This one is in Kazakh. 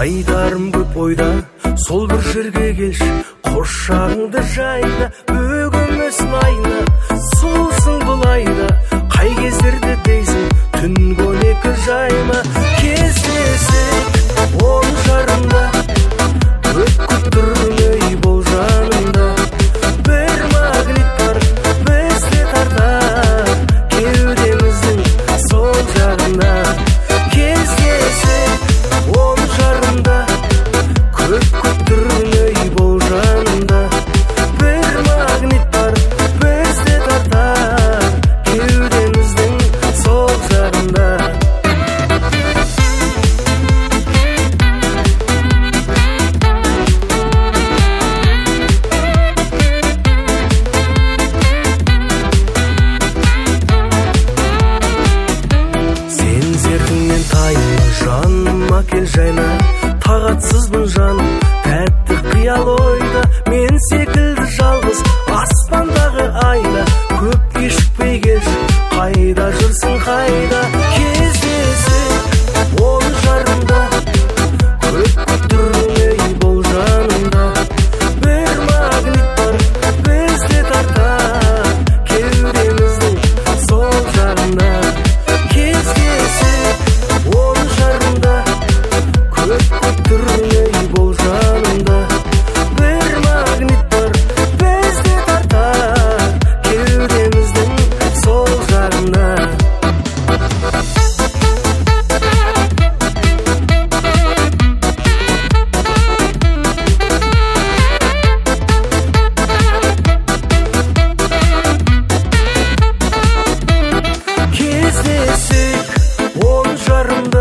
Айдарым көп ойда, сол бір жерге келші, қошағыңды жайна, бөгімесін айна, сұлусың бұл айда, қай кездерде дейсің, түнгі 12 жайма. Кездесек 10 жарымда, көп күттірмей бол жанымда, бір магнит бар, бізді тартар, кеудеміздің сол жағында. Кездесек 10 жарымда, көп күттірмей бол жанымда, бір магнит бар, бізді тартар, кеудеміздің сол жағында. Сен зертіңнен тайма, жаныма кел жайна, тағатсызбын жаным, тәтті қиял ойда, мен секілді жалғыз аспандағы айна, көп кешікпей келші, қайда жүрсің қайда. Кездесек 10 жарымда, көп күттірмей бол жанымда, бір магнит бар, бізді тартар, кеудеміздің сол жағында. Кездесек 10 жарымда, көп күттірмей бол жанымда, бір магнит бар, бізді тартар, кеудеміздің сол жағында. Кездесек 10 жарымда,